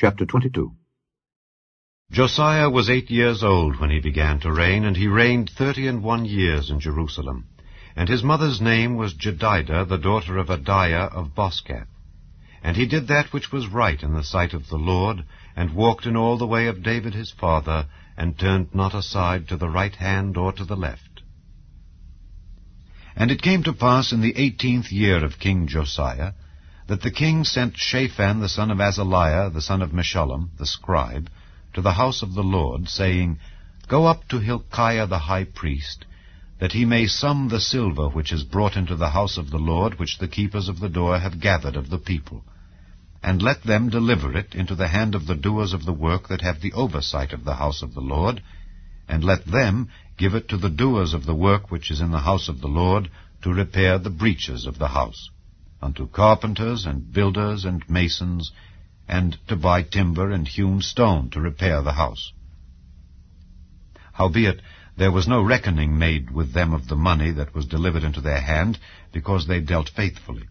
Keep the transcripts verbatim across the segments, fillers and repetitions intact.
Chapter twenty-two. Josiah was eight years old when he began to reign, and he reigned thirty and one years in Jerusalem. And his mother's name was Jedidah, the daughter of Adaiah of Boscath. And he did that which was right in the sight of the Lord, and walked in all the way of David his father, and turned not aside to the right hand or to the left. And it came to pass in the eighteenth year of King Josiah, that the king sent Shaphan the son of Azaliah, the son of Meshullam, the scribe, to the house of the Lord, saying, Go up to Hilkiah the high priest, that he may sum the silver which is brought into the house of the Lord, which the keepers of the door have gathered of the people. And let them deliver it into the hand of the doers of the work that have the oversight of the house of the Lord, and let them give it to the doers of the work which is in the house of the Lord, to repair the breaches of the house, unto carpenters and builders and masons, and to buy timber and hewn stone to repair the house. Howbeit there was no reckoning made with them of the money that was delivered into their hand, because they dealt faithfully.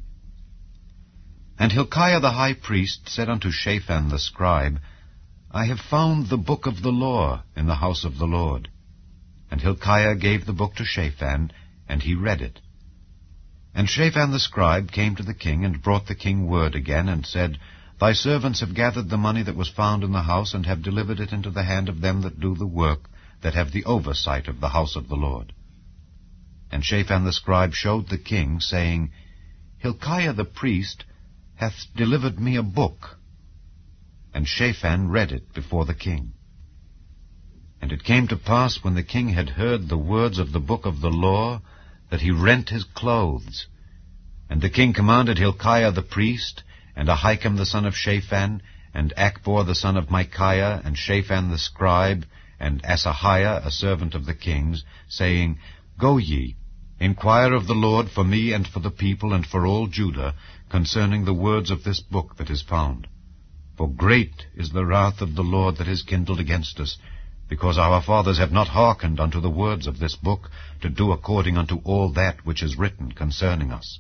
And Hilkiah the high priest said unto Shaphan the scribe, I have found the book of the law in the house of the Lord. And Hilkiah gave the book to Shaphan, and he read it. And Shaphan the scribe came to the king, and brought the king word again, and said, Thy servants have gathered the money that was found in the house, and have delivered it into the hand of them that do the work, that have the oversight of the house of the Lord. And Shaphan the scribe showed the king, saying, Hilkiah the priest hath delivered me a book. And Shaphan read it before the king. And it came to pass, when the king had heard the words of the book of the law, that he rent his clothes. And the king commanded Hilkiah the priest, and Ahikam the son of Shaphan, and Achbor the son of Micaiah, and Shaphan the scribe, and Asahiah a servant of the king's, saying, Go ye, inquire of the Lord for me and for the people and for all Judah, concerning the words of this book that is found. For great is the wrath of the Lord that is kindled against us, because our fathers have not hearkened unto the words of this book, to do according unto all that which is written concerning us.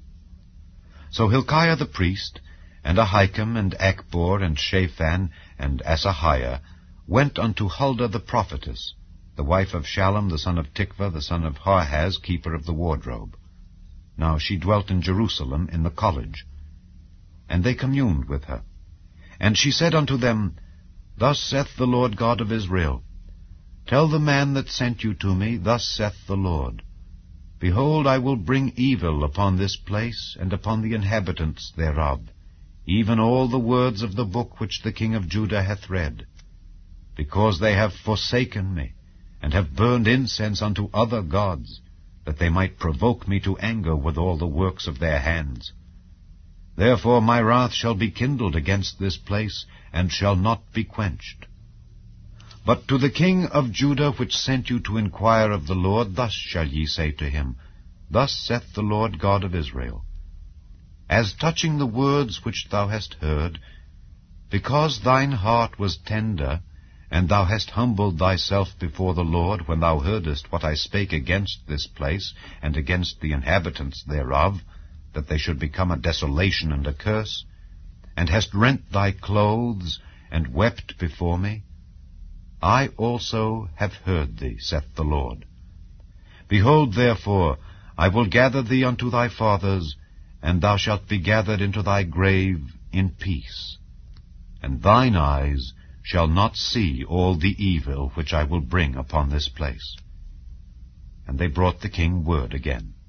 So Hilkiah the priest, and Ahikam, and Achbor, and Shaphan, and Asahiah, went unto Huldah the prophetess, the wife of Shallum the son of Tikvah, the son of Harhaz, keeper of the wardrobe. Now she dwelt in Jerusalem in the college. And they communed with her. And she said unto them, Thus saith the Lord God of Israel, Tell the man that sent you to me, Thus saith the Lord, Behold, I will bring evil upon this place, and upon the inhabitants thereof, even all the words of the book which the king of Judah hath read, because they have forsaken me, and have burned incense unto other gods, that they might provoke me to anger with all the works of their hands. Therefore my wrath shall be kindled against this place, and shall not be quenched. But to the king of Judah, which sent you to inquire of the Lord, thus shall ye say to him, Thus saith the Lord God of Israel, As touching the words which thou hast heard, because thine heart was tender, and thou hast humbled thyself before the Lord, when thou heardest what I spake against this place, and against the inhabitants thereof, that they should become a desolation and a curse, and hast rent thy clothes, and wept before me, I also have heard thee, saith the Lord. Behold, therefore, I will gather thee unto thy fathers, and thou shalt be gathered into thy grave in peace. And thine eyes shall not see all the evil which I will bring upon this place. And they brought the king word again.